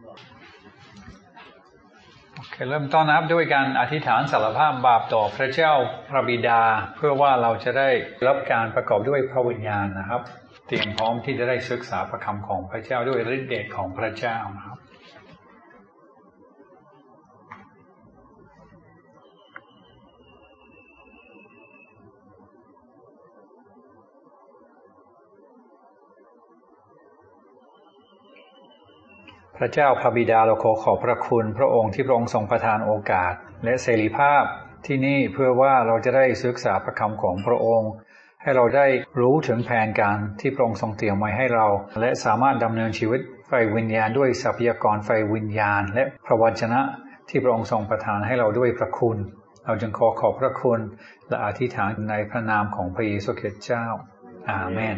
เริ่มต้นนะครับด้วยการอธิษฐานสารภาพบาปต่อพระเจ้าพระบิดาเพื่อว่าเราจะได้รับการประกอบด้วยพระวิญญาณนะครับเตรียมพร้อมที่จะได้ศึกษาพระคำของพระเจ้าด้วยฤทธิ์เดชของพระเจ้านะครับพระเจ้าพระบิดาเราขอบพระคุณพระองค์ที่พระองค์ทรงประทานโอกาสและเสรีภาพที่นี่เพื่อว่าเราจะได้ศึกษาพระคำของพระองค์ให้เราได้รู้ถึงแผนการที่พระองค์ทรงเตรียมไว้ให้เราและสามารถดำเนินชีวิตไฟวิญญาณด้วยทรัพยากรไฟวิญญาณและพระวจนะที่พระองค์ทรงประทานให้เราด้วยพระคุณเราจึงขอบพระคุณและอธิษฐานในพระนามของพระเยซูคริสต์เจ้าอาเมน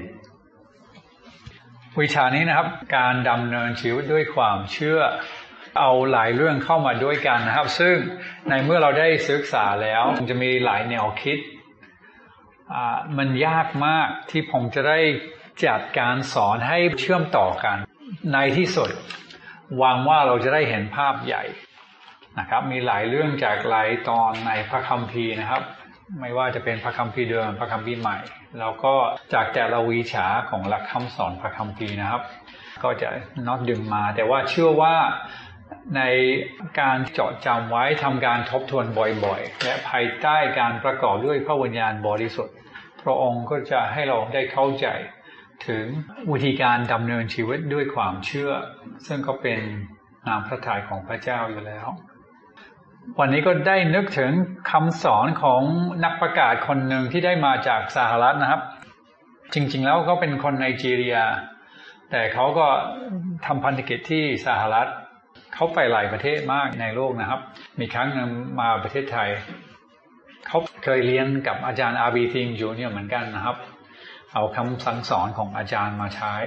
วิชานี้นะครับการดำเนินชีวิตด้วยความเชื่อเอาหลายเรื่องเข้ามาด้วยกันนะครับซึ่งในเมื่อเราได้ศึกษาแล้วจะมีหลายแนวคิดมันยากมากที่ผมจะได้จัดการสอนให้เชื่อมต่อกันในที่สุดหวังว่าเราจะได้เห็นภาพใหญ่นะครับมีหลายเรื่องจากหลายตอนในพระคัมภีร์นะครับไม่ว่าจะเป็นพระคัมภีร์เดิมพระคัมภีร์ใหม่แล้วก็จากแต่ละวิชาของหลักคำสอนพระคัมภีร์นะครับก็จะน็อตดึงมาแต่ว่าเชื่อว่าในการเจาะจำไว้ทำการทบทวนบ่อยๆและภายใต้การประกอบด้วยพระวิญญาณบริสุทธิ์พระองค์ก็จะให้เราได้เข้าใจถึงวิธีการดำเนินชีวิตด้วยความเชื่อซึ่งก็เป็นนามพระทัยของพระเจ้าอยู่แล้ววันนี้ก็ได้นึกถึงคำสอนของนักประกาศคนหนึ่งที่ได้มาจากสหรัฐนะครับจริงๆแล้วเขาเป็นคนไนจีเรียแต่เขาก็ทำพันธกิจที่สหรัฐเขาไปหลายประเทศมากในโลกนะครับมีครั้งหนึ่งมาประเทศไทยเขาเคยเรียนกับอาจารย์อาร์บีทิงจูเนียร์เหมือนกันนะครับเอาคำสั่งสอนของอาจารย์มาใช้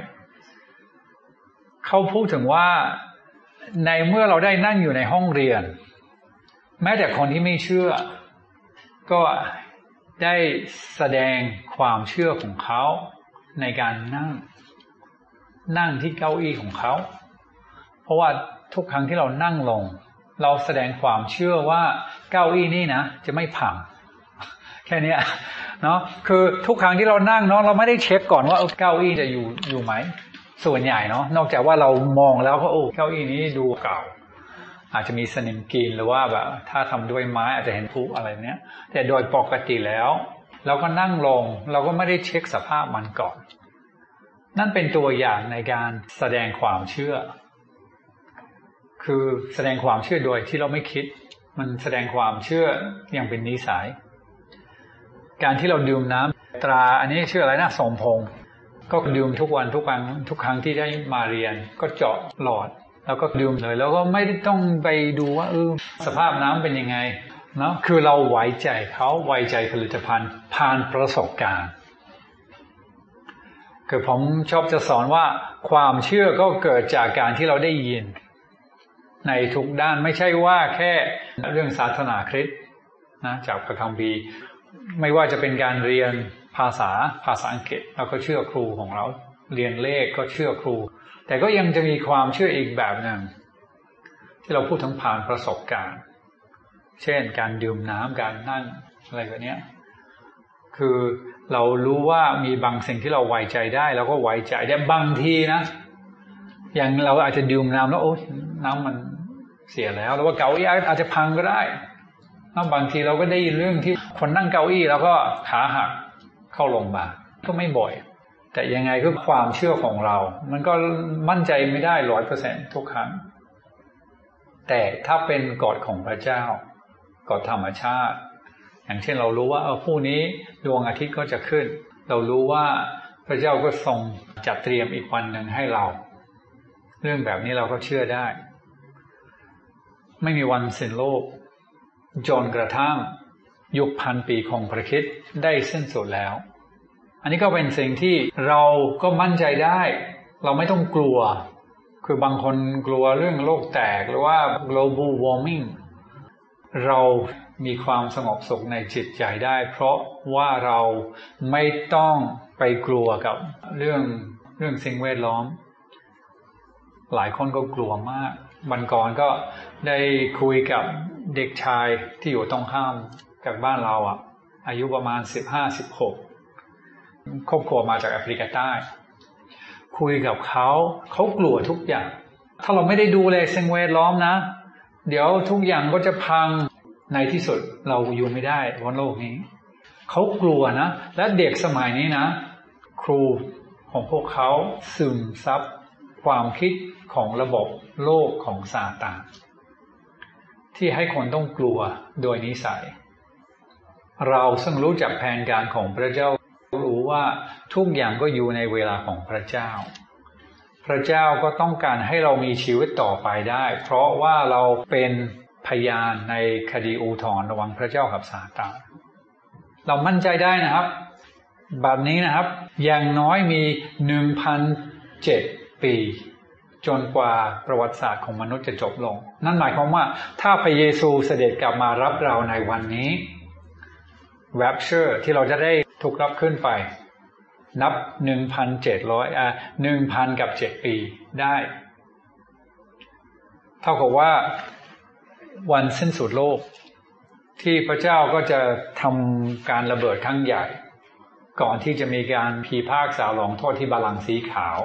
เขาพูดถึงว่าในเมื่อเราได้นั่งอยู่ในห้องเรียนแม้แต่คนที่ไม่เชื่อก็ได้แสดงความเชื่อของเขาในการนั่งที่เก้าอี้ของเขาเพราะว่าทุกครั้งที่เรานั่งลงเราแสดงความเชื่อว่าเก้าอี้นี่นะจะไม่พังแค่นี้เนาะคือทุกครั้งที่เรานั่งเนาะเราไม่ได้เช็คก่อนว่าเก้าอี้จะอยู่ไหมส่วนใหญ่เนาะนอกจากว่าเรามองแล้วก็เก้าอี้นี้ดูเก่าอาจจะมีสนิมกินหรือว่าแบบถ้าทำด้วยไม้อาจจะเห็นผุอะไรเนี้ยแต่โดยปกติแล้วเราก็นั่งลงเราก็ไม่ได้เช็คสภาพมันก่อนนั่นเป็นตัวอย่างในการแสดงความเชื่อคือแสดงความเชื่อโดยที่เราไม่คิดมันแสดงความเชื่ออย่างเป็นนิสัยการที่เราดื่มน้ำตราอันนี้ชื่ออะไรนะสมพงษ์ก็ดื่มทุกวันทุกครั้งที่ได้มาเรียนก็เจาะหลอดแล้วก็ดื่มเลยแล้วก็ไม่ต้องไปดูว่าสภาพน้ำเป็นยังไงเนาะคือเราไว้ใจเขาไว้ใจผลิตภัณฑ์ผ่านประสบการณ์คือผมชอบจะสอนว่าความเชื่อก็เกิดจากการที่เราได้ยินในทุกด้านไม่ใช่ว่าแค่เรื่องศาสนาคริสต์นะจากพระคัมภีร์ไม่ว่าจะเป็นการเรียนภาษาอังกฤษเราก็เชื่อครูของเราเรียนเลขก็เชื่อครูแต่ก็ยังจะมีความเชื่ออีกแบบหนึ่งที่เราพูดถึงผ่านประสบการณ์เช่นการดื่มน้ำการนั่งอะไรแบบนี้คือเรารู้ว่ามีบางสิ่งที่เราไว้ใจได้เราก็ไว้ใจแต่บางทีนะอย่างเราอาจจะดื่มน้ำแล้วน้ำมันเสียแล้วหรือว่าเก้าอี้อาจจะพังก็ได้บางทีเราก็ได้ยินเรื่องที่คนนั่งเก้าอี้แล้วก็ขาหักเข้าโรงพยาบาลก็ไม่บ่อยแต่ยังไงคือความเชื่อของเรามันก็มั่นใจไม่ได้ 100% ทุกครั้งแต่ถ้าเป็นกฎของพระเจ้ากฎธรรมชาติอย่างเช่นเรารู้ว่าพรุ่งนี้ดวงอาทิตย์ก็จะขึ้นเรารู้ว่าพระเจ้าก็ทรงจัดเตรียมอีกวันหนึ่งให้เราเรื่องแบบนี้เราก็เชื่อได้ไม่มีวันสิ้นโลกจนกระทั่งยุคพันปีของพระคริสต์ได้สิ้นสุดแล้วอันนี้ก็เป็นสิ่งที่เราก็มั่นใจได้เราไม่ต้องกลัวคือบางคนกลัวเรื่องโลกแตกหรือว่า global warming เรามีความสงบสุขในจิตใจได้เพราะว่าเราไม่ต้องไปกลัวกับเรื่องสิ่งแวดล้อมหลายคนก็กลัวมากวันก่อนก็ได้คุยกับเด็กชายที่อยู่ตรงข้ามจากบ้านเราอายุประมาณ15-16ครอบครัวมาจากแอฟริกาใต้คุยกับเขากลัวทุกอย่างถ้าเราไม่ได้ดูแลสิ่งแวดล้อมนะเดี๋ยวทุกอย่างก็จะพังในที่สุดเราอยู่ไม่ได้บนโลกนี้เขากลัวนะและเด็กสมัยนี้นะครูของพวกเขาซึมซับความคิดของระบบโลกของซาตานที่ให้คนต้องกลัวโดยนิสัยเราซึ่งรู้จักแผนการของพระเจ้ารู้ว่าทุกอย่างก็อยู่ในเวลาของพระเจ้าพระเจ้าก็ต้องการให้เรามีชีวิตต่อไปได้เพราะว่าเราเป็นพยานในคดีอุทธรณ์ระหว่างพระเจ้ากับซาตานเรามั่นใจได้นะครับแบบนี้นะครับอย่างน้อยมี 1,007 ปีจนกว่าประวัติศาสตร์ของมนุษย์จะจบลงนั่นหมายความว่าถ้าพระเยซูเสด็จกลับมารับเราในวันนี้ Rapture ที่เราจะได้ถูกรับขึ้นไปนับ 1,000 กับ 7 ปีได้เท่ากับว่าวันสิ้นสุดโลกที่พระเจ้าก็จะทำการระเบิดครั้งใหญ่ก่อนที่จะมีการพิพากษาลงโทษที่บัลลังก์สีขาว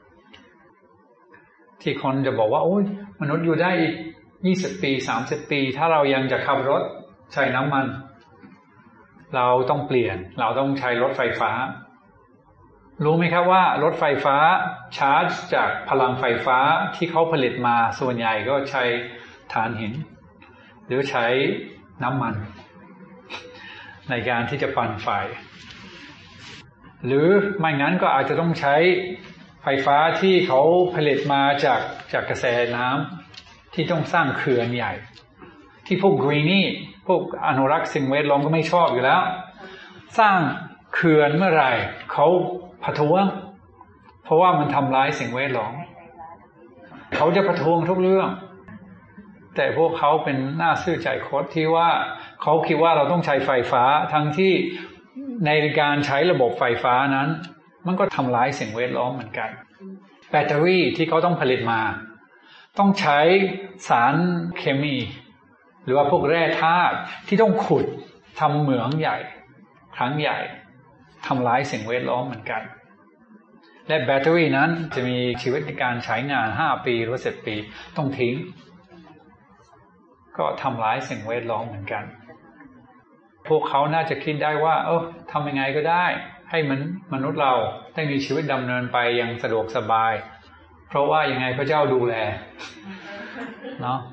ที่คนจะบอกว่าโอ้ยมนุษย์อยู่ได้อีก20 ปี30 ปีถ้าเรายังจะขับรถใช้น้ำมันเราต้องเปลี่ยนเราต้องใช้รถไฟฟ้ารู้ไหมครับว่ารถไฟฟ้าชาร์จจากพลังไฟฟ้าที่เขาผลิตมาส่วนใหญ่ก็ใช้ถ่านหินหรือใช้น้ำมันในการที่จะปั่นไฟหรือไม่งั้นก็อาจจะต้องใช้ไฟฟ้าที่เขาผลิตมาจากกระแสน้ำที่ต้องสร้างเขื่อนใหญ่ที่พวกกรีนี่พวกอนุรักษ์สิ่งแวดล้อมก็ไม่ชอบอยู่แล้วสร้างเขื่อนเมื่อไหร่เขาประท้วงเพราะว่ามันทำร้ายสิ่งแวดล้อมเขาจะประท้วงทุกเรื่องแต่พวกเขาเป็นหน้าซื่อใจคดที่ว่าเขาคิดว่าเราต้องใช้ไฟฟ้าทั้งที่ในการใช้ระบบไฟฟ้านั้นมันก็ทำร้ายสิ่งแวดล้อมเหมือนกันแบตเตอรี่ที่เขาต้องผลิตมาต้องใช้สารเคมีหรือว่าพวกแร่ธาตุที่ต้องขุดทำเหมืองใหญ่ครั้งใหญ่ทำร้ายสิ่งแวดล้อมเหมือนกันและแบตเตอรี่นั้นจะมีชีวิตในการใช้งาน5 ปีหรือ10 ปีต้องทิ้งก็ทำร้ายสิ่งแวดล้อมเหมือนกันพวกเขาน่าจะคิดได้ว่าทำยังไงก็ได้ให้มนุษย์เราได้มีชีวิตดำเนินไปอย่างสะดวกสบายเพราะว่ายังไงพระเจ้าดูแลเนาะ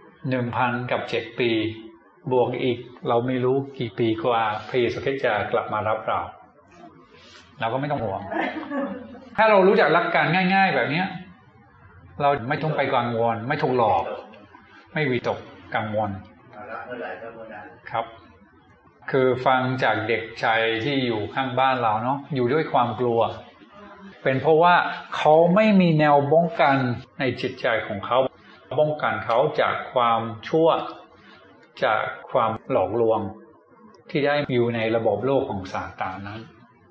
1,007 ปีบวกอีกเราไม่รู้กี่ปีกว่าพระเยซูคริสต์จะกลับมารับเราก็ไม่ต้องห่วงถ้าเรารู้จักหลักการง่ายๆแบบนี้เราไม่ต้องไปกังวลไม่ถูกหลอกไม่วิตกกังวลครับคือฟังจากเด็กชายที่อยู่ข้างบ้านเราเนาะอยู่ด้วยความกลัวเป็นเพราะว่าเขาไม่มีแนวป้องกันในจิตใจของเขาป้องกันเขาจากความชั่วจากความหลอกลวงที่ได้อยู่ในระบบโลกของซาตานนั้น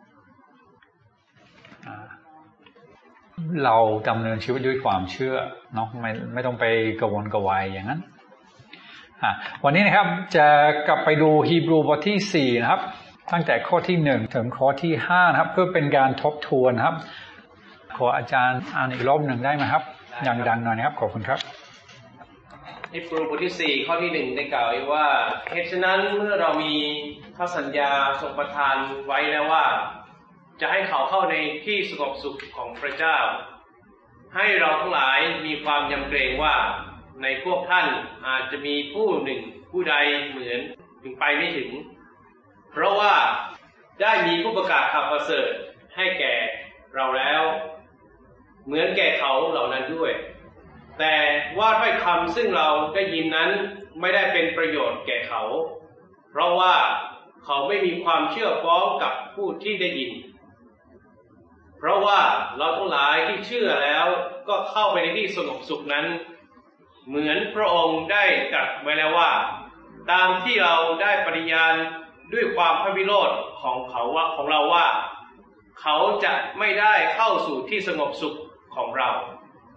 เราดำเนินชีวิตด้วยความเชื่อเนาะไม่ต้องไปกระวนกระวายอย่างนั้นวันนี้นะครับจะกลับไปดูฮีบรูบทที่4นะครับตั้งแต่ข้อที่1ถึงข้อที่5นะครับเพื่อเป็นการทบทวนครับขออาจารย์อ่านอีกรอบหนึ่งได้ไหมครับอย่างดังหน่อยนะครับขอบคุณครับฮีบรูบทที่4ข้อที่1ได้กล่าวไว้ว่าเหตุฉะนั้นเมื่อเรามีพระสัญญาทรงประทานไว้แล้วว่าจะให้เขาเข้าในที่สงบสุขของพระเจ้าให้เราทั้งหลายมีความยำเกรงว่าในพวกท่านอาจจะมีผู้หนึ่งผู้ใดเหมือนถึงไปไม่ถึงเพราะว่าได้มีผู้ประกาศข่าวประเสริฐให้แก่เราแล้วเหมือนแก่เขาเหล่านั้นด้วยแต่ว่าถ้อยคำซึ่งเราได้ยินนั้นไม่ได้เป็นประโยชน์แก่เขาเพราะว่าเขาไม่มีความเชื่อฟ้องกับผู้ที่ได้ยินเพราะว่าเราทั้งหลายที่เชื่อแล้วก็เข้าไปในที่สงบสุขนั้นเหมือนพระองค์ได้ตรัสไว้แล้วว่าตามที่เราได้ปฏิญาณด้วยความพระวิโรธของเราว่าเขาจะไม่ได้เข้าสู่ที่สงบสุขของเรา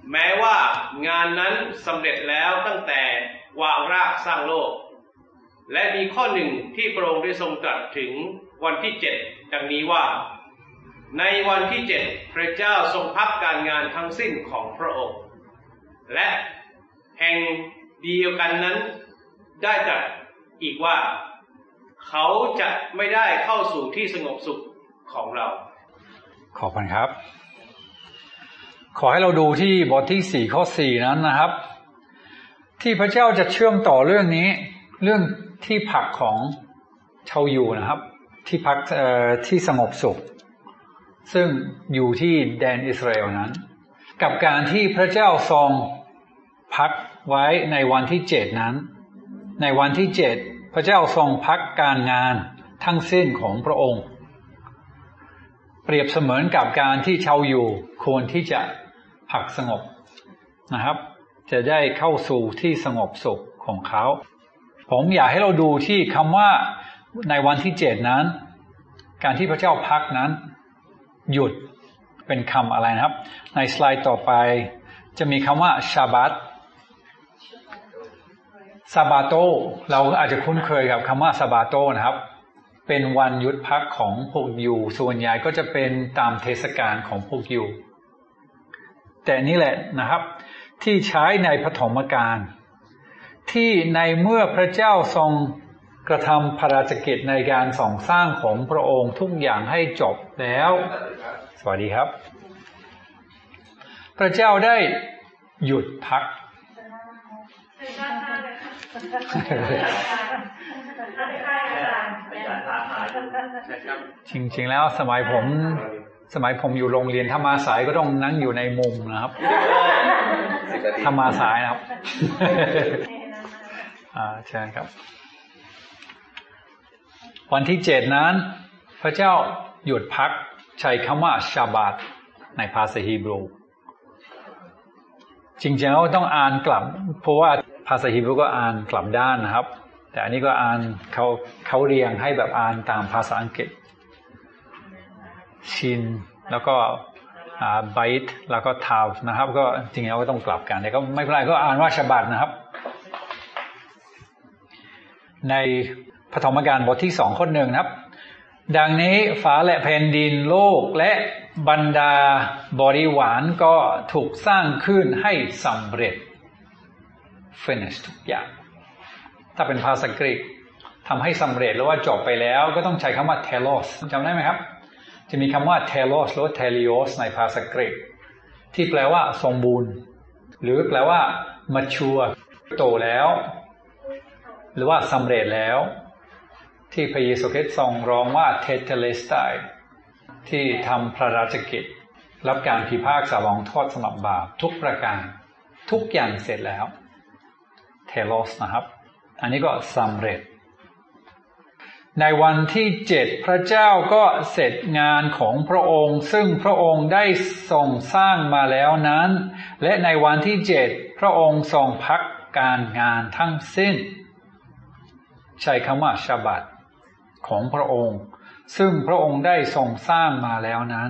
แม้ว่างานนั้นสำเร็จแล้วตั้งแต่วางรากสร้างโลกและมีข้อหนึ่งที่พระองค์ได้ทรงตรัสถึงวันที่7ดังนี้ว่าในวันที่7พระเจ้าทรงพักการงานทั้งสิ้นของพระองค์และแห่งเดียวกันนั้นได้ตรัสอีกว่าเขาจะไม่ได้เข้าสู่ที่สงบสุขของเราขอบคุณครับขอให้เราดูที่บทที่4ข้อ4นั้นนะครับที่พระเจ้าจะเชื่อมต่อเรื่องนี้เรื่องที่พักของชาวยูนะครับที่พักที่สงบสุขซึ่งอยู่ที่แดนอิสราเอลนั้นกับการที่พระเจ้าทรงพักไว้ในวันที่7นั้นในวันที่7พระเจ้าทรงพักการงานทั้งสิ้นของพระองค์เปรียบเสมือนกับการที่ชาวยูควรที่จะพักสงบนะครับจะได้เข้าสู่ที่สงบสุขของเขาผมอยากให้เราดูที่คำว่าในวันที่7นั้นการที่พระเจ้าพักนั้นหยุดเป็นคำอะไรนะครับในสไลด์ต่อไปจะมีคำว่าชาบัตซาบาโตเราอาจจะคุ้นเคยกับคำว่าซาบาโตนะครับเป็นวันหยุดพักของพวกยิวส่วนใหญ่ก็จะเป็นตามเทศกาลของพวกยิวแต่นี่แหละนะครับที่ใช้ในปฐมกาลที่ในเมื่อพระเจ้าทรงกระทำพระราชกิจในการทรงสร้างของพระองค์ทุกอย่างให้จบแล้วสวัสดีครับพระเจ้าได้หยุดพักจริงๆแล้วสมัยผมอยู่โรงเรียนธรรมาสายก็ต้องนั่งอยู่ในมุมนะครับธรรมาสายนะครับเชิญครับวันที่7นั้นพระเจ้าหยุดพักใช้คำว่าชาบัตในภาษาฮีบรูจริงๆแล้วต้องอ่านกลับเพราะว่าภาษาฮีบรูก็อ่านกลับด้านนะครับแต่อันนี้ก็อ่านเขาเรียงให้แบบอ่านตามภาษาอังกฤษชินแล้วก็ไบต์แล้วก็ทาวนะครับก็จริงๆแล้วก็ต้องกลับกันแต่ก็ไม่เป็นไรก็อ่านว่าชาบัตนะครับในปฐมกาลบทที่2ข้อ1นะครับดังนี้ฟ้าและแผ่นดินโลกและบรรดาบริวารก็ถูกสร้างขึ้นให้สำเร็จ finish ทุกอย่างถ้าเป็นภาษากรีกทำให้สำเร็จหรือว่าจบไปแล้วก็ต้องใช้คำว่า telos จำได้ไหมครับจะมีคำว่า telos หรือ telios ในภาษากรีกที่แปลว่าสมบูรณ์หรือแปลว่า mature โตแล้วหรือว่าสำเร็จแล้วที่พระเยซูคริสต์ทรงร้องว่า tetelestai ที่ทำพระราชกิจรับการพิพากษาลงโทษสำหรับบาปทุกประการทุกอย่างเสร็จแล้ว telos นะครับอันนี้ก็สำเร็จในวันที่7พระเจ้าก็เสร็จงานของพระองค์ซึ่งพระองค์ได้ทรงสร้างมาแล้วนั้นและในวันที่7พระองค์ทรงพักการงานทั้งสิ้นใช้คำว่าชาบัตของพระองค์ซึ่งพระองค์ได้ทรงสร้างมาแล้วนั้น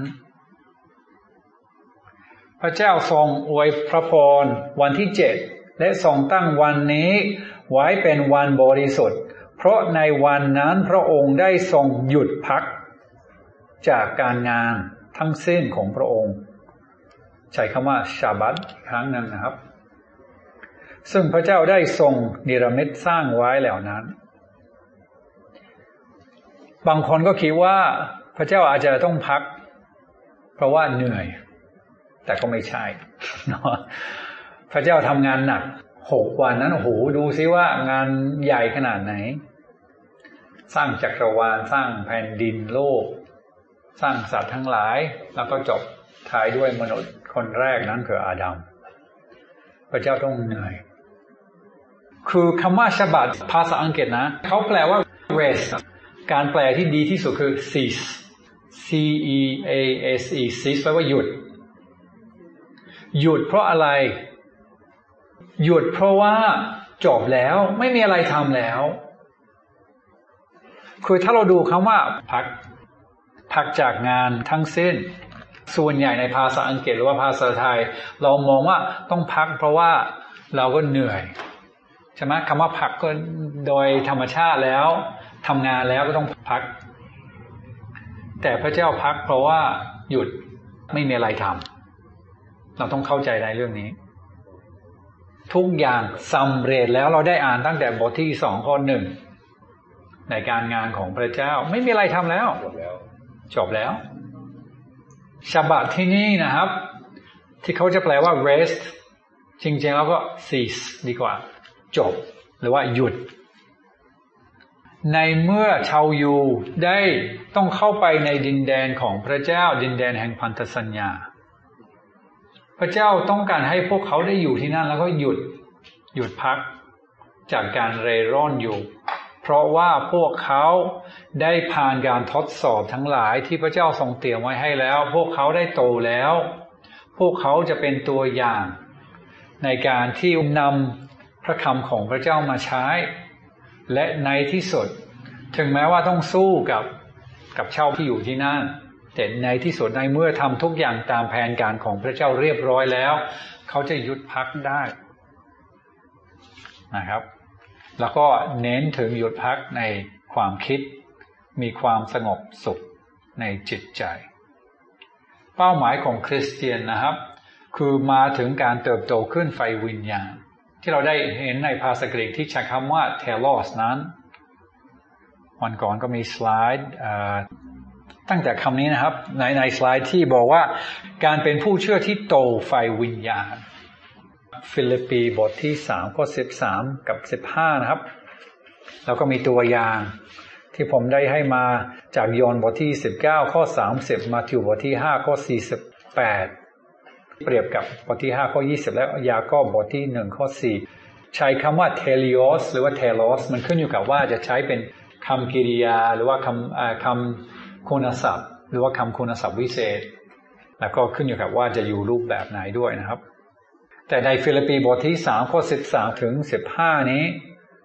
พระเจ้าทรงอวยพระพรวันที่7และทรงตั้งวันนี้ไว้เป็นวันบริสุทธิ์เพราะในวันนั้นพระองค์ได้ทรงหยุดพักจากการงานทั้งสิ้นของพระองค์ใช้คำว่าชาบัตครั้งนึงนะครับซึ่งพระเจ้าได้ทรงนิรมิตสร้างไว้แล้วนั้นบางคนก็คิดว่าพระเจ้าอาจจะต้องพักเพราะว่าเหนื่อยแต่ก็ไม่ใช่พระเจ้าทำงานหนัก6 วันนั้นโอ้โหดูซิว่างานใหญ่ขนาดไหนสร้างจักรวาลสร้างแผ่นดินโลกสร้างสัตว์ทั้งหลายแล้วก็จบท้ายด้วยมนุษย์คนแรกนั้นคืออาดัมพระเจ้าต้องเหนื่อยคือคำว่าชาบัตภาษาอังกฤษนะเขาแปลว่า rest การแปลที่ดีที่สุดคือ cease c e a s e cease แปลว่าหยุดหยุดเพราะอะไรหยุดเพราะว่าจบแล้วไม่มีอะไรทำแล้วคือถ้าเราดูคำว่าพักจากงานทั้งสิ้นส่วนใหญ่ในภาษาอังกฤษหรือว่าภาษาไทยเรามองว่าต้องพักเพราะว่าเราก็เหนื่อยใช่ไหมคำว่าพักก็โดยธรรมชาติแล้วทำงานแล้วก็ต้องพักแต่พระเจ้าพักเพราะว่าหยุดไม่มีอะไรทำเราต้องเข้าใจในเรื่องนี้ทุกอย่างสำเร็จแล้วเราได้อ่านตั้งแต่บทที่2 ข้อ 1ในการงานของพระเจ้าไม่มีอะไรทำแล้วจบแล้วชาบัตที่นี่นะครับที่เขาจะแปลว่า rest จริงๆแล้วก็ cease ดีกว่าจบหรือว่าหยุดในเมื่อชาวยูได้ต้องเข้าไปในดินแดนของพระเจ้าดินแดนแห่งพันธสัญญาพระเจ้าต้องการให้พวกเขาได้อยู่ที่นั่นแล้วก็หยุดพักจากการเร่ร่อนอยู่เพราะว่าพวกเขาได้ผ่านการทดสอบทั้งหลายที่พระเจ้าทรงเตรียมไว้ให้แล้วพวกเขาได้โตแล้วพวกเขาจะเป็นตัวอย่างในการที่นำพระคำของพระเจ้ามาใช้และในที่สุดถึงแม้ว่าต้องสู้กับชาวที่อยู่ที่นั่นแต่ในที่สุดในเมื่อทำทุกอย่างตามแผนการของพระเจ้าเรียบร้อยแล้วเขาจะหยุดพักได้นะครับแล้วก็เน้นถึงหยุดพักในความคิดมีความสงบสุขในจิตใจเป้าหมายของคริสเตียนนะครับคือมาถึงการเติบโตขึ้นไฟวิญญาณที่เราได้เห็นในภาษากรีกที่ใช้คำว่า telos นั้นวันก่อนก็มีสไลด์ตั้งแต่คำนี้นะครับในสไลด์ที่บอกว่าการเป็นผู้เชื่อที่โตไฟวิญญาณฟิลิปปีบทที่3 ข้อ 13 กับ 15นะครับแล้วก็มีตัวอย่างที่ผมได้ให้มาจากยอห์นบทที่19 ข้อ 30 มาธิวบทที่5 ข้อ 48เปรียบกับบทที่5 ข้อ 20และยากอบบทที่1 ข้อ 4ใช้คำว่า telios หรือว่า telos มันขึ้นอยู่กับว่าจะใช้เป็นคำกริยาหรือว่าคำคุณศัพท์หรือว่าคำคุณศัพท์วิเศษแล้วก็ขึ้นอยู่กับว่าจะอยู่รูปแบบไหนด้วยนะครับแต่ในฟิลิปปีบทที่3 ข้อ 13 ถึง 15นี้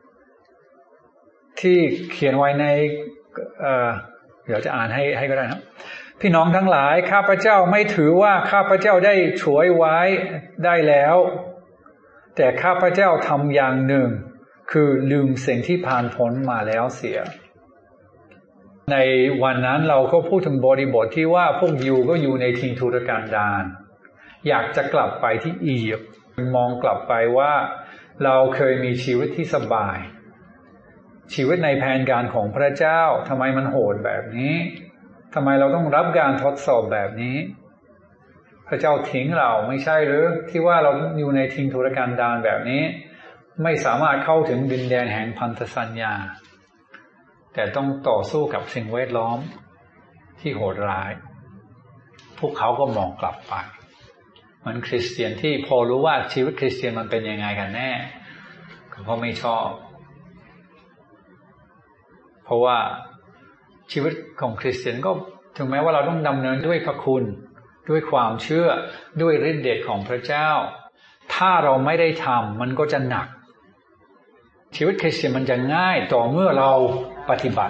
ที่เขียนไว้ในเดี๋ยวจะอ่านให้ก็ได้ครับพี่น้องทั้งหลายข้าพเจ้าไม่ถือว่าข้าพเจ้าได้ฉวยไว้ได้แล้วแต่ข้าพเจ้าทำอย่างหนึ่งคือลืมสิ่งที่ผ่านพ้นมาแล้วเสียในวันนั้นเราก็พูดถึงบริบทที่ว่าพวกยิวก็อยู่ในถิ่นทุรกันดารอยากจะกลับไปที่อียิปต์มองกลับไปว่าเราเคยมีชีวิตที่สบายชีวิตในแผนการของพระเจ้าทำไมมันโหดแบบนี้ทำไมเราต้องรับการทดสอบแบบนี้พระเจ้าทิ้งเราไม่ใช่หรือที่ว่าเราอยู่ในถิ่นทุรกันดารแบบนี้ไม่สามารถเข้าถึงดินแดนแห่งพันธสัญญาแต่ต้องต่อสู้กับสิ่งแวดล้อมที่โหดร้ายพวกเขาก็มองกลับไปเหมือนคริสเตียนที่พอรู้ว่าชีวิตคริสเตียนมันเป็นยังไงกันแน่เขาไม่ชอบเพราะว่าชีวิตของคริสเตียนก็ถึงแม้ว่าเราต้องดำเนินด้วยพระคุณด้วยความเชื่อด้วยฤทธิ์เดชของพระเจ้าถ้าเราไม่ได้ทำมันก็จะหนักชีวิตคริสเตียนมันจะง่ายต่อเมื่อเราปฏิบัติ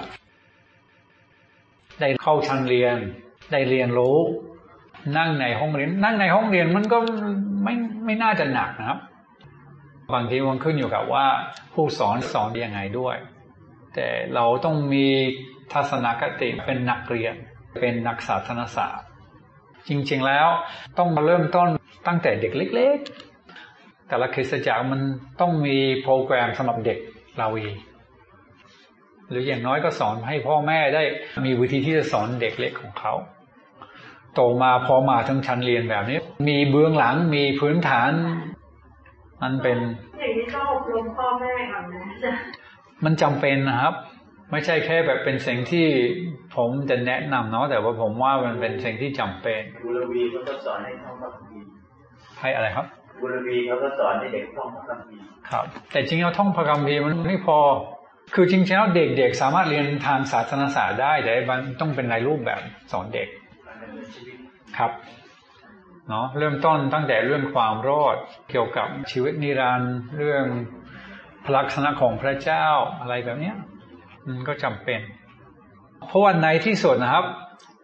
ได้เข้าชั้นเรียนได้เรียนรู้นั่งในห้องเรียนมันก็ไม่น่าจะหนักนะครับบางทีมันขึ้นอยู่กับว่าผู้สอนยังไงด้วยแต่เราต้องมีทัศนคติเป็นนักเรียนเป็นนักศาสนศาสตร์จริงๆแล้วต้องมาเริ่มต้นตั้งแต่เด็กเล็กๆแต่ละคริสตจักรมันต้องมีโปรแกรมสำหรับเด็กเราเองหรืออย่างน้อยก็สอนให้พ่อแม่ได้มีวิธีที่จะสอนเด็กเล็กของเขาโตมาพอมาถึงชั้นเรียนแบบนี้มีเบื้องหลังมีพื้นฐานมันเป็นอย่างนี้ต้องอบรมพ่อแม่ก่อนนะจ๊ะมันจำเป็นนะครับไม่ใช่แค่แบบเป็นสิ่งที่ผมจะแนะนำเนาะแต่ว่าผมว่ามันเป็นสิ่งที่จำเป็นบุรวีเขาก็สอนให้ท่องพระคัมภีร์ให้อะไรครับบุรวีเขาก็สอนให้เด็กท่องพระคัมภีร์ครับแต่จริงๆแล้วท่องพระคัมภีร์มันไม่พอคือจริงๆแล้วเด็กๆสามารถเรียนทางศาสนศาสตร์ได้แต่มันต้องเป็นในรูปแบบสอนเด็กครับเนาะเริ่มต้นตั้งแต่เรื่องความรอดเกี่ยวกับชีวิตนิรันดร์เรื่องพระลักษณะของพระเจ้าอะไรแบบนี้มันก็จำเป็นเพราะว่าในที่สุดนะครับ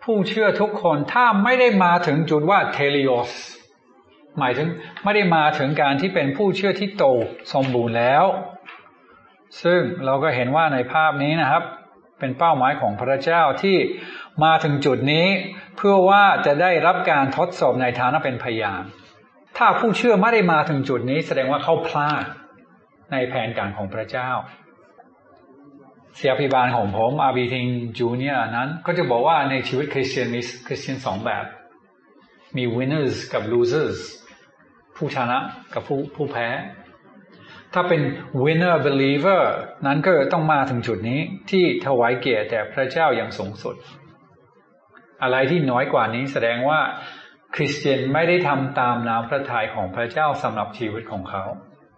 ผู้เชื่อทุกคนถ้าไม่ได้มาถึงจุดว่าเทลิโอสหมายถึงไม่ได้มาถึงการที่เป็นผู้เชื่อที่โตสมบูรณ์แล้วซึ่งเราก็เห็นว่าในภาพนี้นะครับเป็นเป้าหมายของพระเจ้าที่มาถึงจุดนี้เพื่อว่าจะได้รับการทดสอบในฐานะเป็นพยานถ้าผู้เชื่อไม่ได้มาถึงจุดนี้แสดงว่าเขาพลาดในแผนการของพระเจ้าเสียพิบาลของผมอาบีทิงจูเนียร์นั้นก็จะบอกว่าในชีวิตคริสเตียนมีคริสเตียน2แบบมี winners กับ losers ผู้ชนะกับผู้แพ้ถ้าเป็น winner believer นั้นก็ต้องมาถึงจุดนี้ที่ถวายเกียรติแด่พระเจ้าอย่างสูงสุดอะไรที่น้อยกว่านี้แสดงว่าคริสเตียนไม่ได้ทำตามน้ำพระทัยของพระเจ้าสำหรับชีวิตของเขา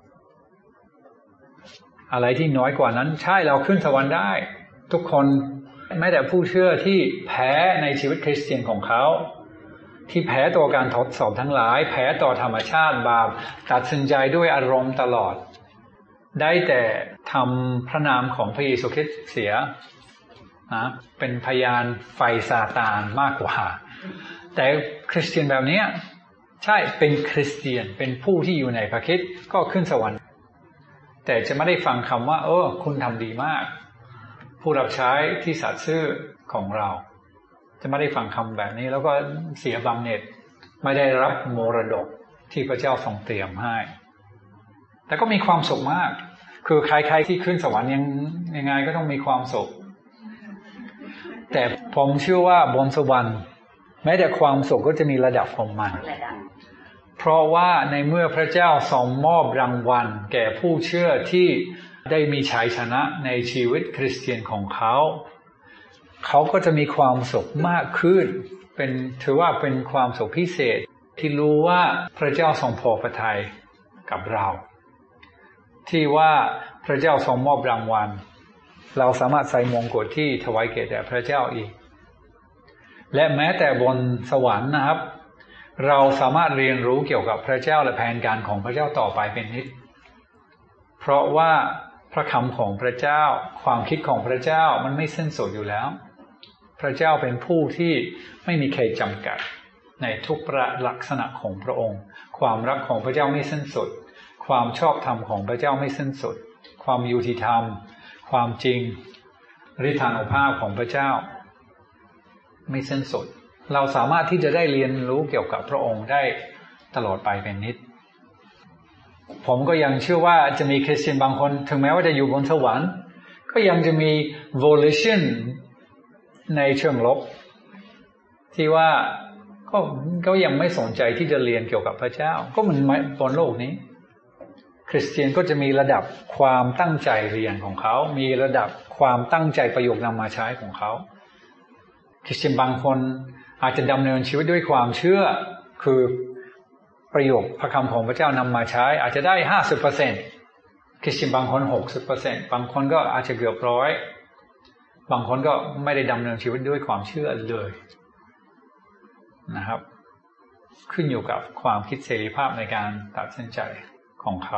อะไรที่น้อยกว่านั้นใช่เราขึ้นสวรรค์ได้ทุกคนแม้แต่ผู้เชื่อที่แพ้ในชีวิตคริสเตียนของเขาที่แพ้ต่อการทดสอบทั้งหลายแพ้ต่อธรรมชาติบาปตัดสินใจด้วยอารมณ์ตลอดได้แต่ทำพระนามของพระเยซูคริสต์เสียนะเป็นพยานไฟซาตานมากกว่าแต่คริสเตียนแบบนี้ใช่เป็นคริสเตียนเป็นผู้ที่อยู่ในพระคริสต์ก็ขึ้นสวรรค์แต่จะไม่ได้ฟังคำว่าคุณทำดีมากผู้รับใช้ที่สัตย์ซื่อของเราจะไม่ได้ฟังคำแบบนี้แล้วก็เสียบำเหน็จไม่ได้รับมรดกที่พระเจ้าทรงเตรียมให้แต่ก็มีความสุขมากคือใครๆที่ขึ้นสวรรค์ยังไงก็ต้องมีความสุขแต่ผมเชื่อว่าบนสวรรค์แม้แต่ความสุขก็จะมีระดับของมันเพราะว่าในเมื่อพระเจ้าทรงมอบรางวัลแก่ผู้เชื่อที่ได้มีชัยชนะในชีวิตคริสเตียนของเขาก็จะมีความสุขมากขึ้นถือว่าเป็นความสุขพิเศษที่รู้ว่าพระเจ้าทรงพอพระทัยกับเราที่ว่าพระเจ้าทรงมอบรางวัลเราสามารถใส่มงกุฎที่ถวายเกียรติแด่พระเจ้าอีกและแม้แต่บนสวรรค์นะครับเราสามารถเรียนรู้เกี่ยวกับพระเจ้าและแผนการของพระเจ้าต่อไปเป็นนิดเพราะว่าพระคำของพระเจ้าความคิดของพระเจ้ามันไม่สิ้นสุดอยู่แล้วพระเจ้าเป็นผู้ที่ไม่มีเขตจำกัดในทุกลักษณะของพระองค์ความรักของพระเจ้าไม่สิ้นสุดความชอบธรรมของพระเจ้าไม่สิ้นสุดความยุติธรรมความจริงฤทธานุภาพของพระเจ้าไม่สิ้นสุดเราสามารถที่จะได้เรียนรู้เกี่ยวกับพระองค์ได้ตลอดไปเป็นนิดผมก็ยังเชื่อว่าจะมีคริสเตียนบางคนถึงแม้ว่าจะอยู่บนสวรรค์ก็ยังจะมี volition ในเชิงลบที่ว่าก็ยังไม่สนใจที่จะเรียนเกี่ยวกับพระเจ้าก็เหมือนบนโลกนี้คริสเตียนก็จะมีระดับความตั้งใจเรียนของเขามีระดับความตั้งใจประโยคนำมาใช้ของเขาคริสเตียนบางคนอาจจะดำเนินชีวิตด้วยความเชื่อคือประโยคพระคำของพระเจ้านำมาใช้อาจจะได้ 50% คริสเตียนบางคน 60% บางคนก็อาจจะเกือบ100บางคนก็ไม่ได้ดำเนินชีวิตด้วยความเชื่อเลยนะครับขึ้นอยู่กับความคิดเสรีภาพในการตัดสินใจของเขา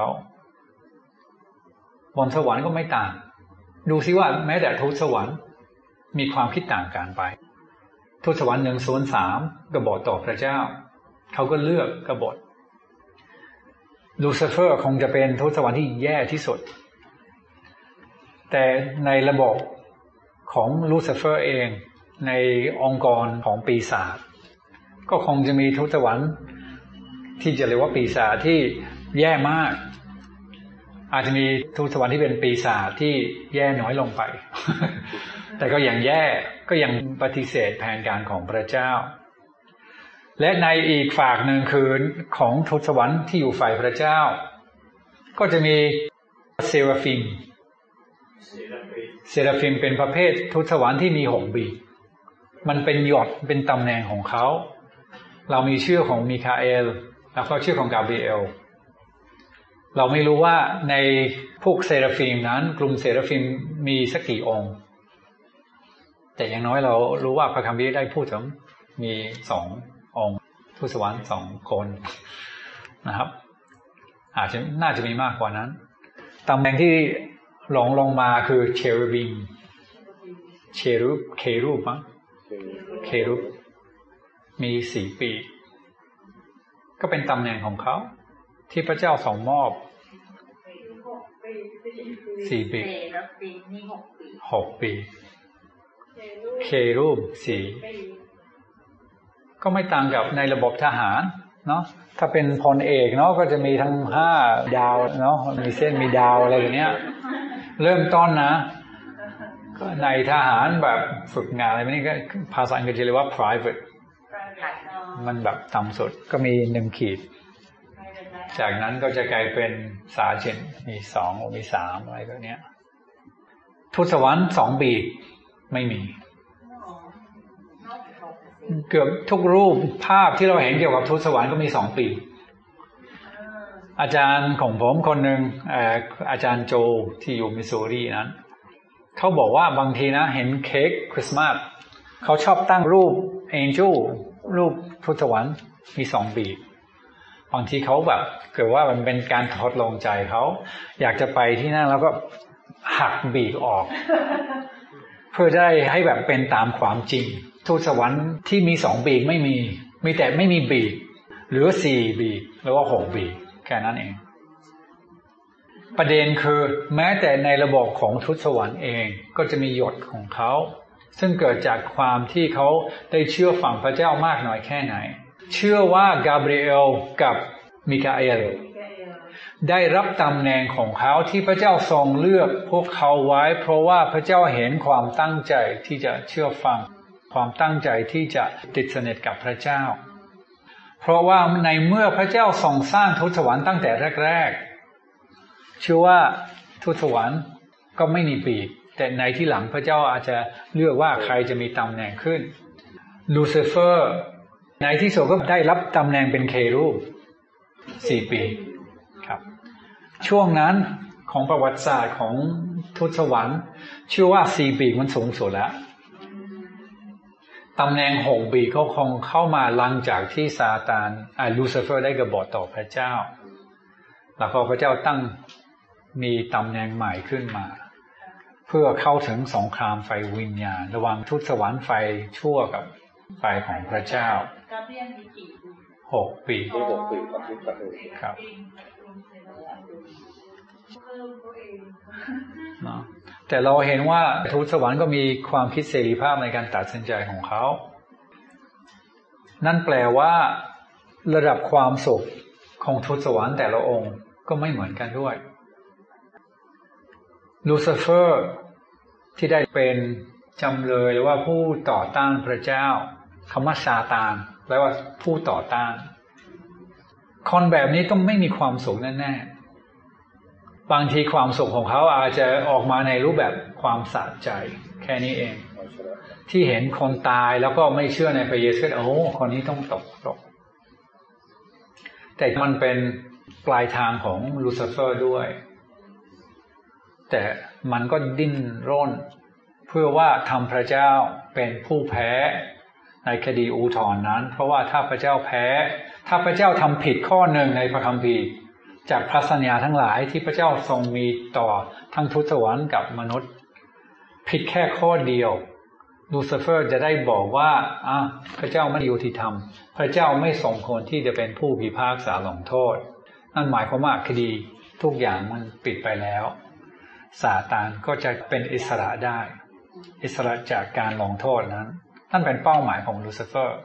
บนสวรรค์ก็ไม่ต่างดูซิว่าแม้แต่ทูตสวรรค์มีความคิดต่างกันไปทูตสวรรค์103กบฏต่อพระเจ้าเขาก็เลือกกบฏลูซิเฟอร์คงจะเป็นทูตสวรรค์ที่แย่ที่สุดแต่ในระบบของลูซิเฟอร์เองในองค์กรของปีศาจก็คงจะมีทูตสวรรค์ที่จะเรียกว่าปีศาจที่แย่มากอาจจะมีทูตสวรรค์ที่เป็นปีศาจที่แย่น้อยลงไป แต่ก็ยังแย่ก็ยังปฏิเสธแผนการของพระเจ้าและในอีกฝากหนึ่งคือของทูตสวรรค์ที่อยู่ฝ่ายพระเจ้าก็จะมีเซราฟิมเป็นประเภททูตสวรรค์ที่มี6 ปีกมันเป็นยศเป็นตำแหน่งของเขาเรามีชื่อของมิคาเอลแล้วก็ชื่อของกาเบรียลเราไม่รู้ว่าในพวกเซราฟิมนั้นกลุ่มเซราฟิมมีสักกี่องค์แต่อย่างน้อยเรารู้ว่าพระคัมภีร์ได้พูดถึงมี2 องค์ทูตสวรรค์2 คนนะครับน่าจะมีมากกว่านั้นตำแหน่งที่ลงมาคือเครูบมั้งเคเครูบมี4 ปีกก็เป็นตำแหน่งของเขาที่พระเจ้าทรงมอบ4 ปีแล้วปีนี่ 6 ปีเครูบ4ก็ไม่ต่างกับในระบบทหารเนาะถ้าเป็นพลเอกเนาะก็จะมีทั้ง5 ดาวเนาะมีเส้นมีดาวอะไรแบบเนี้ยเริ่มต้นนะก็ในทหารแบบฝึกงานอะไรแบบนี้ก็ภาษาอังกฤษเรียกว่า private มันแบบต่ำสุดก็มี1 ขีดจากนั้นก็จะกลายเป็นสาเจนมี2มี3อะไรแบบเนี้ยทูตสวรรค์2 ปีไม่มีเกือบทุกรูปภาพที่เราเห็นเกี่ยวกับทูตสวรรค์ก็มี2 ปีอาจารย์ของผมคนหนึ่งอาจารย์โจที่อยู่มิสซูรีนั้นเขาบอกว่าบางทีนะเห็นเค้กคริสต์มาสเขาชอบตั้งรูปเอ็นเจลรูปทูตสวรรค์มี2 ปีบางทีเขาแบบเกิดว่ามันเป็นการทดลองใจเขาอยากจะไปที่นั่นแล้วก็หักปีกออก เพื่อได้ให้แบบเป็นตามความจริงทูตสวรรค์ที่มี2 ปีไม่มีแต่ไม่มีปีกหรือ4 ปีหรือว่า6 ปีแค่นั้นเองประเด็นคือแม้แต่ในระบบของทูตสวรรค์เองก็จะมีหยดของเขาซึ่งเกิดจากความที่เขาได้เชื่อฟังพระเจ้ามากน้อยแค่ไหนเชื่อว่ากาเบรีเอลกับมิคาเอลได้รับตำแหน่งของเขาที่พระเจ้าทรงเลือกพวกเขาไว้เพราะว่าพระเจ้าเห็นความตั้งใจที่จะเชื่อฟังความตั้งใจที่จะติดสนิทกับพระเจ้าเพราะว่าในเมื่อพระเจ้าทรงสร้างทูตสวรรค์ตั้งแต่แรกๆเชื่อว่าทูตสวรรค์ก็ไม่มีปีกแต่ในที่หลังพระเจ้าอาจจะเลือกว่าใครจะมีตำแหน่งขึ้นลูซิเฟอร์ในที่สุดก็ได้รับตำแหน่งเป็นเครูบ4 ปีครับช่วงนั้นของประวัติศาสตร์ของทูตสวรรค์เชื่อว่า4 ปีมันสูงสุดแล้วตำแหน่ง6 ปีเขาคงเข้ามาหลังจากที่ซาตานลูซิเฟอร์ได้กบฏต่อพระเจ้าแล้วพระเจ้าตั้งมีตำแหน่งใหม่ขึ้นมาเพื่อเข้าถึงสงครามไฟวิญญาณระหว่างทูตสวรรค์ไฟชั่วกับไฟของพระเจ้า6 ปีครับแต่เราเห็นว่าทูตสวรรค์ก็มีความคิดเสรีภาพในการตัดสินใจของเขานั่นแปลว่าระดับความสุขของทูตสวรรค์แต่ละองค์ก็ไม่เหมือนกันด้วยลูซิเฟอร์ที่ได้เป็นจำเลยหรือว่าผู้ต่อต้านพระเจ้าคำว่าซาตานแปลว่าผู้ต่อต้านคนแบบนี้ต้องไม่มีความสุขแน่ๆบางทีความสุขของเขาอาจจะออกมาในรูปแบบความสะใจแค่นี้เองที่เห็นคนตายแล้วก็ไม่เชื่อในพระเยซูโอ้คนนี้ต้องตกแต่มันเป็นปลายทางของลูซิเฟอร์ด้วยแต่มันก็ดิ้นรนเพื่อว่าทำพระเจ้าเป็นผู้แพ้ในคดีอุทธรณ์นั้นเพราะว่าถ้าพระเจ้าแพ้ถ้าพระเจ้าทำผิดข้อหนึ่งในพระคัมภีร์จากพระสัญญาทั้งหลายที่พระเจ้าทรงมีต่อทั้งทูตสวรรค์กับมนุษย์ผิดแค่ข้อเดียวลูซิเฟอร์จะได้บอกว่าพระเจ้าไม่ยุติธรรมพระเจ้าไม่สมควรที่จะเป็นผู้พิพากษาลงโทษนั่นหมายความว่าคดีทุกอย่างมันปิดไปแล้วซาตานก็จะเป็นอิสระได้อิสระจากการลงโทษนั้นนั่นเป็นเป้าหมายของลูซิเฟอร์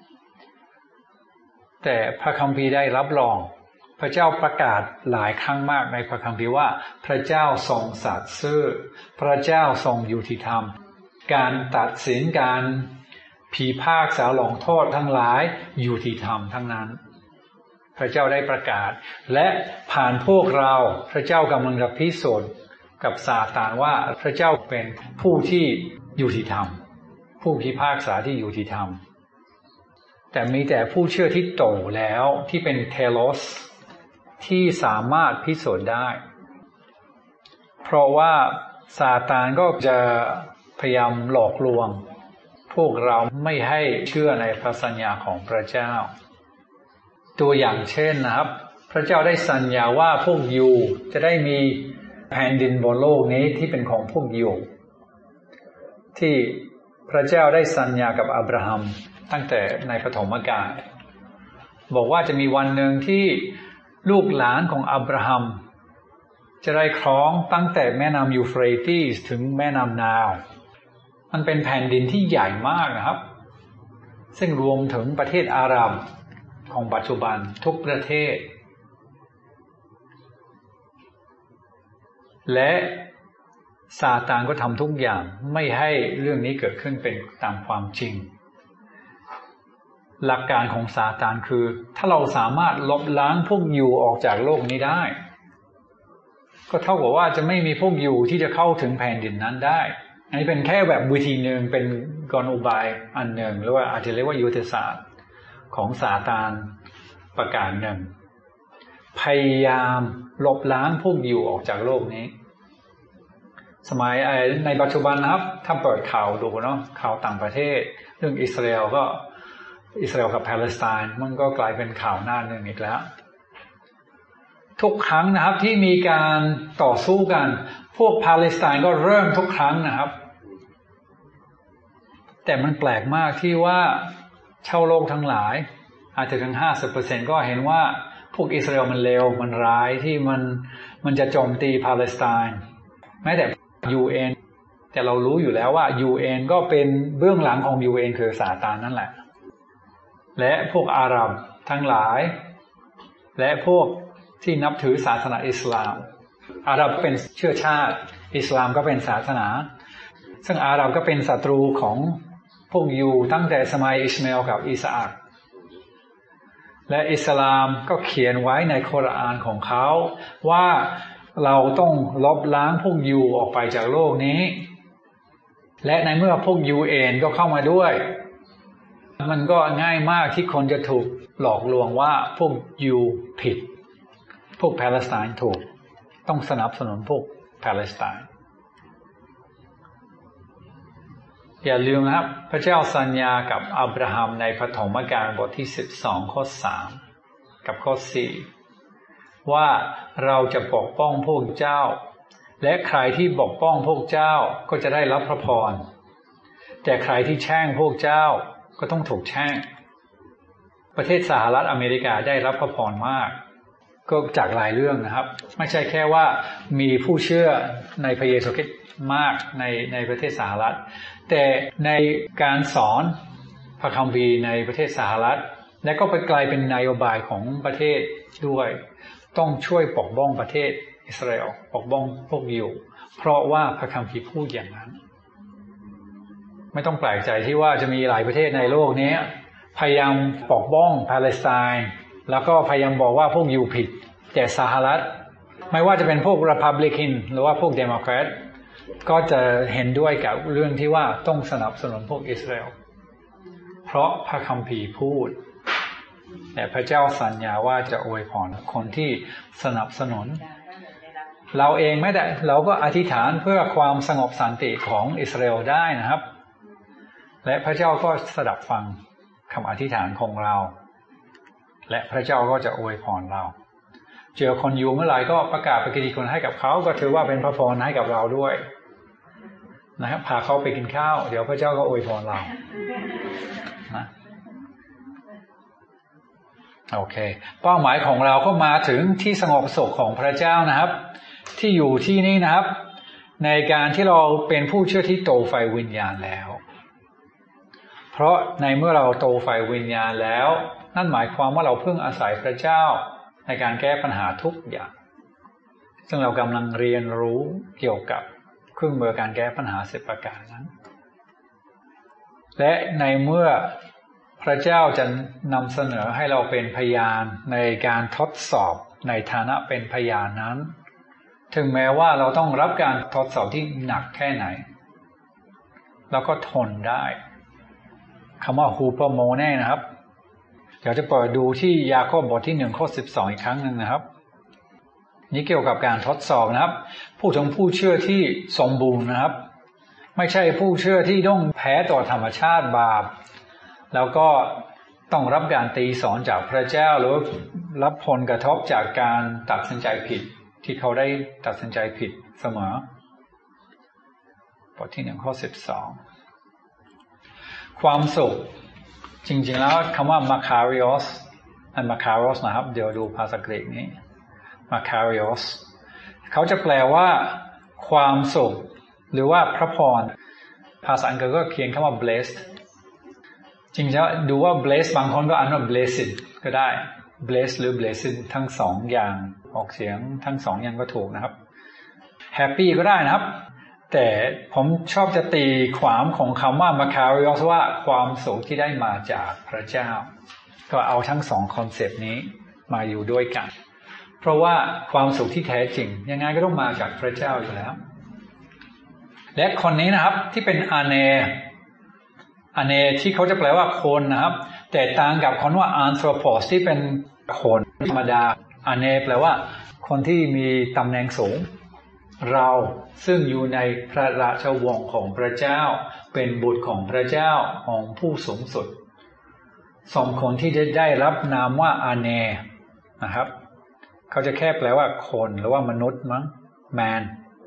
แต่พระคัมภีร์ได้รับรองพระเจ้าประกาศหลายครั้งมากในพระคัมภีร์ว่าพระเจ้าทรงสัตย์ซื่อพระเจ้าทรงยุติธรรมการตัดสินการพิพากษาลงโทษทั้งหลายยุติธรรมทั้งนั้นพระเจ้าได้ประกาศและผ่านพวกเราพระเจ้ากำลังจะพิสูจน์กับซาตานว่าพระเจ้าเป็นผู้ที่ยุติธรรมผู้พิพากษาที่ยุติธรรมแต่มีแต่ผู้เชื่อที่โตแล้วที่เป็นเทโลสที่สามารถพิสูจน์ได้เพราะว่าซาตานก็จะพยายามหลอกลวงพวกเราไม่ให้เชื่อในพระสัญญาของพระเจ้าตัวอย่างเช่นนะครับพระเจ้าได้สัญญาว่าพวกยูจะได้มีแผ่นดินบนโลกนี้ที่เป็นของพวกยูที่พระเจ้าได้สัญญากับอับราฮัมตั้งแต่ในปฐมกาลบอกว่าจะมีวันหนึ่งที่ลูกหลานของอับราฮัมจะได้ครองตั้งแต่แม่น้ำยูเฟรติสถึงแม่น้ำนาวมันเป็นแผ่นดินที่ใหญ่มากนะครับซึ่งรวมถึงประเทศอาหรับของปัจจุบันทุกประเทศและซาตานก็ทำทุกอย่างไม่ให้เรื่องนี้เกิดขึ้นเป็นตามความจริงหลักการของซาตานคือถ้าเราสามารถลบล้างพวกยูออกจากโลกนี้ได้ก็เท่ากับว่าจะไม่มีพวกยูที่จะเข้าถึงแผ่นดินนั้นได้อันนี้เป็นแค่แบบวิธีหนึ่งเป็นกลอุบายอันหนึ่งหรือว่าอาจจะเรียกว่ายุทธศาสตร์ของซาตานประการหนึ่งพยายามลบล้างพวกยูออกจากโลกนี้สมัยในปัจจุบันนะครับถ้าเปิดข่าวดูเนาะข่าวต่างประเทศเรื่องอิสราเอลกับปาเลสไตน์มันก็กลายเป็นข่าวหน้าหนึ่งอีกแล้วทุกครั้งนะครับที่มีการต่อสู้กันพวกปาเลสไตน์ก็เริ่มทุกครั้งนะครับแต่มันแปลกมากที่ว่าชาวโลกทั้งหลายอาจจะถึง 50% ก็เห็นว่าพวกอิสราเอลมันเลวมันร้ายที่มันจะโจมตีปาเลสไตน์แม้แต่ UN แต่เรารู้อยู่แล้วว่า UN ก็เป็นเบื้องหลังของ UN คือซาตานนั่นแหละและพวกอาหรับทั้งหลายและพวกที่นับถือศาสนาอิสลามอาหรับเป็นเชื้อชาติอิสลามก็เป็นศาสนาซึ่งอาหรับก็เป็นศัตรูของพวกยูตั้งแต่สมัยอิสมาอิลกับอิสอัคและอิสลามก็เขียนไว้ในคุรอานของเขาว่าเราต้องลบล้างพวกยูออกไปจากโลกนี้และในเมื่อพวกยูเองก็เข้ามาด้วยมันก็ง่ายมากที่คนจะถูกหลอกลวงว่าพวกยูผิดพวกปาเลสไตน์ถูกต้องสนับสนุนพวกปาเลสไตน์อย่าลืมนะครับพระเจ้าสัญญากับอับราฮัมในปฐมกาลบทที่12ข้อ3กับข้อ4ว่าเราจะปกป้องพวกเจ้าและใครที่ปกป้องพวกเจ้าก็จะได้รับพระพรแต่ใครที่แช่งพวกเจ้าก็ต้องถูกแช่งประเทศสหรัฐอเมริกาได้รับพระพรมากก็จากหลายเรื่องนะครับไม่ใช่แค่ว่ามีผู้เชื่อในพระเยซูคริสต์มากในประเทศสหรัฐแต่ในการสอนพระคัมภีร์ในประเทศสหรัฐและก็ไปกลายเป็นนโยบายของประเทศด้วยต้องช่วยปกป้องประเทศอิสราเอลปกป้องพวกยิวเพราะว่าพระคัมภีร์พูดอย่างนั้นไม่ต้องแปลกใจที่ว่าจะมีหลายประเทศในโลกนี้พยายามปกป้องปาเลสไตน์แล้วก็พยายามบอกว่าพวกยิวผิดแต่สหรัฐไม่ว่าจะเป็นพวก Republican หรือว่าพวก Democrat ก็จะเห็นด้วยกับเรื่องที่ว่าต้องสนับสนุนพวกอิสราเอลเพราะพระคัมภีร์พูดแต่พระเจ้าสัญญาว่าจะอวยพรคนที่สนับสนุนเราเองไม่ได้เราก็อธิษฐานเพื่อความสงบสันติของอิสราเอลได้นะครับและพระเจ้าก็สดับฟังคำอธิษฐานของเราและพระเจ้าก็จะอวยพรเราเจอคนอยู่เมื่อไหร่ก็ประกาศปฏิทินให้กับเขาก็ถือว่าเป็นพระพรให้กับเราด้วยนะครับพาเขาไปกินข้าวเดี๋ยวพระเจ้าก็อวยพรเรานะโอเคเป้าหมายของเราก็มาถึงที่สงบสุขของพระเจ้านะครับที่อยู่ที่นี่นะครับในการที่เราเป็นผู้เชื่อที่โตไฟวิญญาณแล้วเพราะในเมื่อเราโตไฟวิญญาณแล้วนั่นหมายความว่าเราพึ่งอาศัยพระเจ้าในการแก้ปัญหาทุกอย่างซึ่งเรากำลังเรียนรู้เกี่ยวกับเครื่องมือการแก้ปัญหา10ประการนั้นและในเมื่อพระเจ้าจะนำเสนอให้เราเป็นพยานในการทดสอบในฐานะเป็นพยานนั้นถึงแม้ว่าเราต้องรับการทดสอบที่หนักแค่ไหนเราก็ทนได้คำว่าฮูปโมเน่นะครับเดี๋ยวจะเปิดดูที่ยาโคบบทที่1ข้อ12อีกครั้งนึงนะครับนี่เกี่ยวกับการทดสอบนะครับพูดถึงผู้เชื่อที่สมบูรณ์นะครับไม่ใช่ผู้เชื่อที่ต้องแพ้ต่อธรรมชาติบาปแล้วก็ต้องรับการตีสอนจากพระเจ้าหรือรับผลกระทบจากการตัดสินใจผิดที่เขาได้ตัดสินใจผิดเสมอบทที่1ข้อ12 ความสุขจริงๆแล้วคำว่า makarios อัน makaros นะครับเดี๋ยวดูภาษากรีกนี้ makarios เขาจะแปลว่าความสุขหรือว่าพระพรภาษาอังกฤษก็เขียนคำว่า blessed จริงๆดูว่า blessed บางคนก็อ่านว่า blessed ก็ได้ blessed หรือ blessed ทั้งสองอย่างออกเสียงทั้งสองอย่างก็ถูกนะครับ happy ก็ได้นะครับแต่ผมชอบจะตีความของคำว่า makarios ว่าความสุขที่ได้มาจากพระเจ้าก็เอาทั้งสองคอนเซปต์นี้มาอยู่ด้วยกันเพราะว่าความสุขที่แท้จริงยังไงก็ต้องมาจากพระเจ้าอยู่แล้วและคนนี้นะครับที่เป็นอาเนที่เขาจะแปลว่าคนนะครับแต่ต่างกับคำว่า anthropos ที่เป็นคนธรรมดาอาเนแปลว่าคนที่มีตำแหน่งสูงเราซึ่งอยู่ในพระราชวงศ์ของพระเจ้าเป็นบุตรของพระเจ้าของผู้สูงสุดสมคนที่ได้รับนามว่าอาเนนะครับเขาจะแค่แปลว่าคนหรือว่ามนุษย์มั้ง man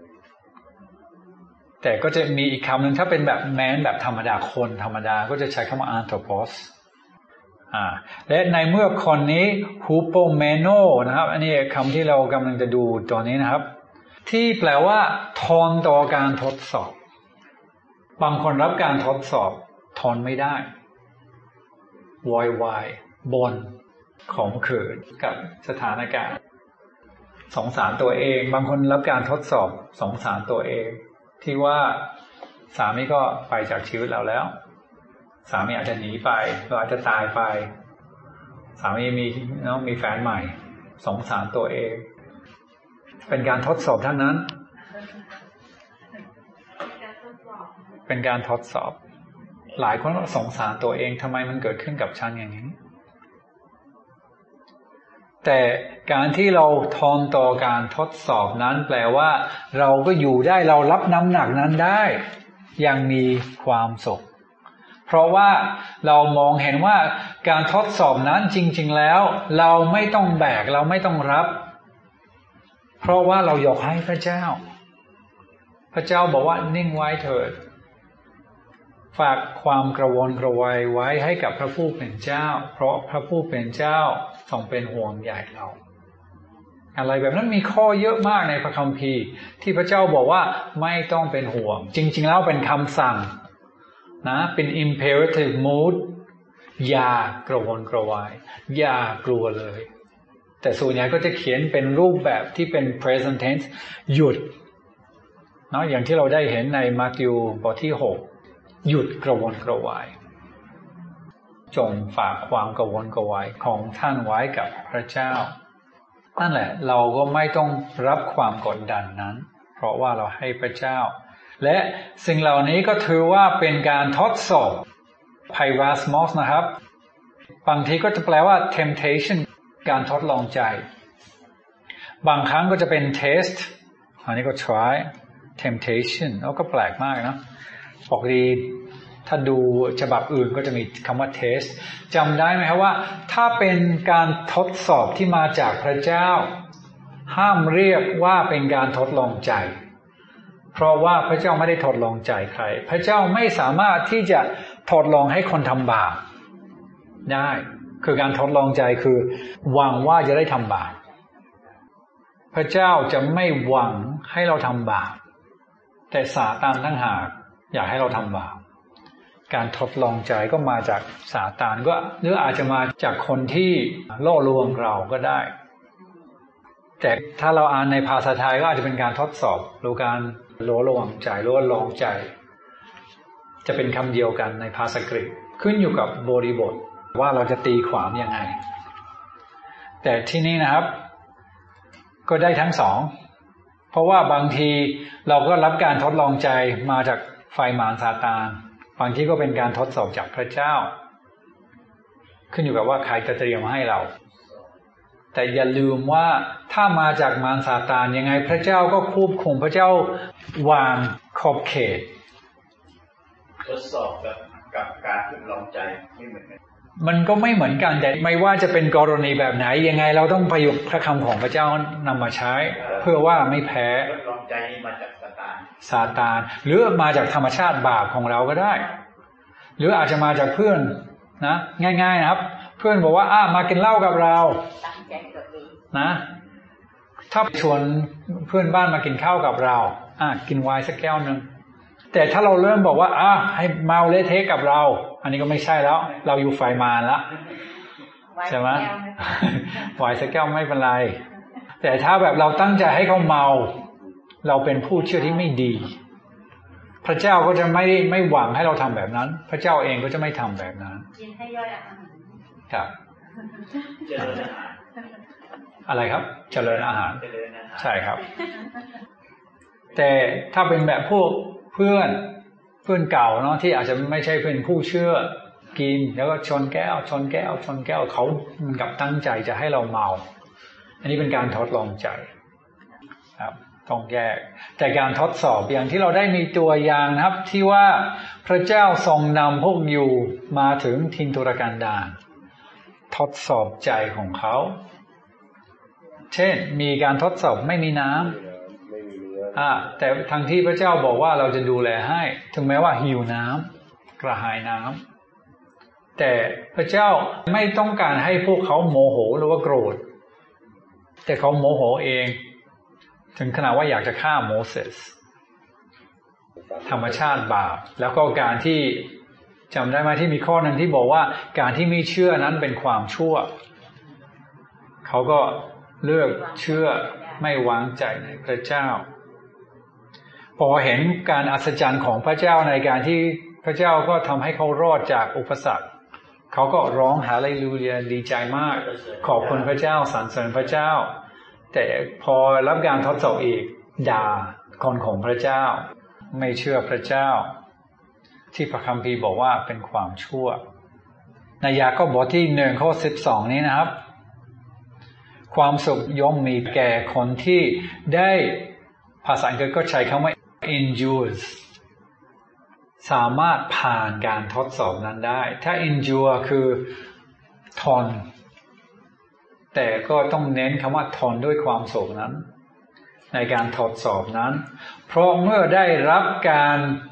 แต่ก็จะมีอีกคำหนึ่งถ้าเป็นแบบ man แบบธรรมดาคนธรรมดาก็จะใช้คำว่า anthropos และในเมื่อคนนี้ hupomeno นะครับอันนี้คำที่เรากำลังจะดูตอนนี้นะครับที่แปลว่าทนต่อการทดสอบบางคนรับการทดสอบทนไม่ได้วอยวายบ่นข่มขืนกับสถานการณ์สงสารตัวเองบางคนรับการทดสอบสงสารตัวเองที่ว่าสามีก็ไปจากชีวิตเราแล้วสามีอาจจะหนีไปเราอาจจะตายไปสามีมีแฟนใหม่สงสารตัวเองเป็นการทดสอบทั้งนั้นเป็นการทดสอบหลายคนก็สงสารตัวเองทำไมมันเกิดขึ้นกับฉันอย่างนี้แต่การที่เราทนต่อการทดสอบนั้นแปลว่าเราก็อยู่ได้เรารับน้ำหนักนั้นได้ยังมีความสุขเพราะว่าเรามองเห็นว่าการทดสอบนั้นจริงๆแล้วเราไม่ต้องแบกเราไม่ต้องรับเพราะว่าเรายกให้พระเจ้าพระเจ้าบอกว่านิ่งไว้เถิดฝากความกระวนกระวายไว้ให้กับพระผู้เป็นเจ้าเพราะพระผู้เป็นเจ้าทรงเป็นห่วงใยเราอะไรแบบนั้นมีข้อเยอะมากในพระคัมภีร์ที่พระเจ้าบอกว่าไม่ต้องเป็นห่วงจริงๆแล้วเป็นคำสั่งนะเป็น imperative mood อย่ากระวนกระวายอย่ากลัวเลยแต่ส่วนใหญ่ก็จะเขียนเป็นรูปแบบที่เป็น present tense หยุดเนาะอย่างที่เราได้เห็นในมัทธิวบทที่6หยุดกระวนกระวายจงฝากความกระวนกระวายของท่านไว้กับพระเจ้านั่นแหละเราก็ไม่ต้องรับความกดดันนั้นเพราะว่าเราให้พระเจ้าและสิ่งเหล่านี้ก็ถือว่าเป็นการทดสอบไพรัสมอสนะครับบางทีก็จะแปลว่า temptation การทดลองใจบางครั้งก็จะเป็น test อันนี้ก็ try temptation แล้วก็แปลกมากนะปกติถ้าดูฉบับอื่นก็จะมีคำว่า test จำได้ไหมครับว่าถ้าเป็นการทดสอบที่มาจากพระเจ้าห้ามเรียกว่าเป็นการทดลองใจเพราะว่าพระเจ้าไม่ได้ทดลองใจใครพระเจ้าไม่สามารถที่จะทดลองให้คนทำบาปได้คือการทดลองใจคือหวังว่าจะได้ทำบาปพระเจ้าจะไม่หวังให้เราทำบาปแต่ซาตานต่างหากอยากให้เราทำบาปการทดลองใจก็มาจากซาตานก็หรืออาจจะมาจากคนที่ล่อลวงเราก็ได้แต่ถ้าเราอ่านในภาษาไทยก็อาจจะเป็นการทดสอบหรือการล่อลวงใจหรือว่าลองใจจะเป็นคำเดียวกันในภาษากรีกขึ้นอยู่กับบริบทว่าเราจะตีความยังไงแต่ที่นี่นะครับก็ได้ทั้งสองเพราะว่าบางทีเราก็รับการทดลองใจมาจากไฟมารซาตานบางทีก็เป็นการทดสอบจากพระเจ้าขึ้นอยู่กับว่าใครจะเตรียมให้เราแต่อย่าลืมว่าถ้ามาจากมารซาตานยังไงพระเจ้าก็ควบคุมพระเจ้าวางขอบเขตทดสอบกับการทดลองใจไม่เหมือนกันมันก็ไม่เหมือนกันแต่ไม่ว่าจะเป็นกรณีแบบไหนยังไงเราต้องประยุกต์พระคำของพระเจ้านำมาใช้เพื่อว่าไม่แพ้ทดลองใจนี่มาจากซาตานหรือมาจากธรรมชาติบาปของเราก็ได้หรืออาจจะมาจากเพื่อนนะง่ายๆนะครับเพื่อนบอกว่ามากินเหล้ากับเรานะถ้าชวนเพื่อนบ้านมากินข้าวกับเรากินไวน์สักแก้วนึงแต่ถ้าเราเริ่มบอกว่าให้เมาเละเทะกับเราอันนี้ก็ไม่ใช่แล้วเราอยู่ไฟมารแล้วใช่ไหมไวน์สักแก้วไม่เป็นไรแต่ถ้าแบบเราตั้งใจให้เขาเมาเราเป็นผู้เชื่อที่ไม่ดีพระเจ้าก็จะไม่หวังให้เราทำแบบนั้นพระเจ้าเองก็จะไม่ทำแบบนั้นกินให้ย่อยอาหารครับเจริญอาหารอะไรครับเจริญอาหารใช่ครับแต่ถ้าเป็นแบบพวกเพื่อนเก่าเนาะที่อาจจะไม่ใช่เป็นผู้เชื่อกินแล้วก็ชนแก้วเขาเหมือนกับตั้งใจจะให้เราเมาอันนี้เป็นการทดลองใจครับต้องแยกแต่การทดสอบอย่างที่เราได้มีตัวอย่างนะครับที่ว่าพระเจ้าทรงนำพวกยูมาถึงทินทุรกันดารทดสอบใจของเขาเช่นมีการทดสอบไม่มีน้ำแต่ทางที่พระเจ้าบอกว่าเราจะดูแลให้ถึงแม้ว่าหิวน้ำกระหายน้ำแต่พระเจ้าไม่ต้องการให้พวกเขาโมโหหรือว่าโกรธแต่เขาโมโหเองถึงขนาดว่าอยากจะฆ่าโมเสสธรรมชาติบาปแล้วก็การที่จำได้ไหมที่มีข้อนึงที่บอกว่าการที่ไม่เชื่อนั้นเป็นความชั่วเขาก็เลือกเชื่อไม่วางใจในพระเจ้าพอเห็นการอัศจรรย์ของพระเจ้าในการที่พระเจ้าก็ทำให้เขารอดจากอุปสรรคเขาก็ร้องฮาเลลูยาดีใจมากขอบคุณพระเจ้าสรรเสริญพระเจ้าแต่พอรับการทดสอบอีกด่าคนของพระเจ้าไม่เชื่อพระเจ้าที่พระคัมภีร์บอกว่าเป็นความชั่วในยากอบบทที่1ข้อ12นี้นะครับความสุขย่อมมีแก่คนที่ได้ภาษาอังกฤษก็ใช้คำว่า endures สามารถผ่านการทดสอบนั้นได้ถ้า endure คือทนแต่ก็ต้องเน้นคำว่าทนด้วยความสุขนั้นในการทดสอบนั้นเพราะเมื่อได้รับการ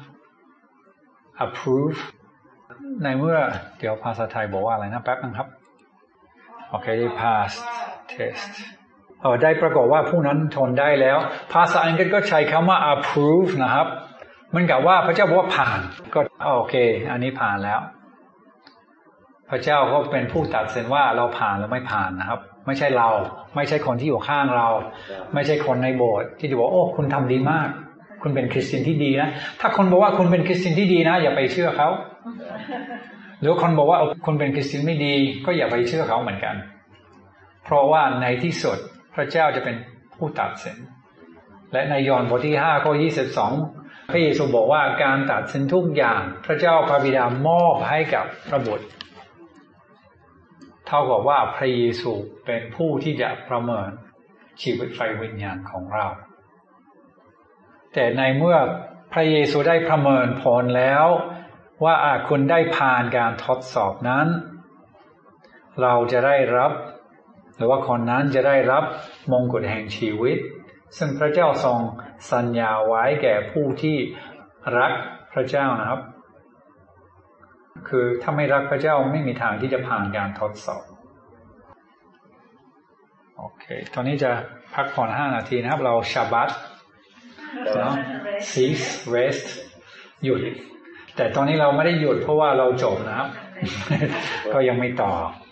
approve ในเมื่อเดี๋ยวภาษาไทยบอกว่าอะไรนะแป๊บนึงครับโอเคได้ pass test ได้ปรากฏว่าผู้นั้นทนได้แล้วภาษาอังกฤษก็ใช้คำว่า approve นะครับเหมือนกับว่าพระเจ้าบอกว่าผ่านก็โอเคอันนี้ผ่านแล้วพระเจ้าก็เป็นผู้ตัดสินว่าเราผ่านหรือไม่ผ่านนะครับไม่ใช่เราไม่ใช่คนที่อยู่ข้างเราไม่ใช่คนในโบสถ์ที่จะบอกโอ้คุณทำดีมากคุณเป็นคริสเตียนที่ดีนะถ้าคนบอกว่าคุณเป็นคริสเตียนที่ดีนะอย่าไปเชื่อเขาหรือคนบอกว่าคุณเป็นคริสเตียนไม่ดีก็อย่าไปเชื่อเขาเหมือนกันเพราะว่าในที่สุดพระเจ้าจะเป็นผู้ตัดสินและในยอห์นบทที่5ข้อ22พระเยซูบอกว่าการตัดสินทุกอย่างพระเจ้าพระบิดามอบให้กับพระบุตรเท่ากับว่าพระเยซูเป็นผู้ที่จะประเมินชีวิตไฟวิญญาณของเราแต่ในเมื่อพระเยซูได้ประเมินผลแล้วว่าคุณได้ผ่านการทดสอบนั้นเราจะได้รับหรือว่าคนนั้นจะได้รับมงกุฎแห่งชีวิตซึ่งพระเจ้าทรงสัญญาไว้แก่ผู้ที่รักพระเจ้านะครับคือถ้าไม่รักพระเจ้าไม่มีทางที่จะผ่านการทดสอบโอเคตอนนี้จะพักผ่อน5 นาทีนะครับเราชาบัตเนาะ cease rest หยุดแต่ตอนนี้เราไม่ได้หยุดเพราะว่าเราจบนะครับก็ยังไม่ต่อ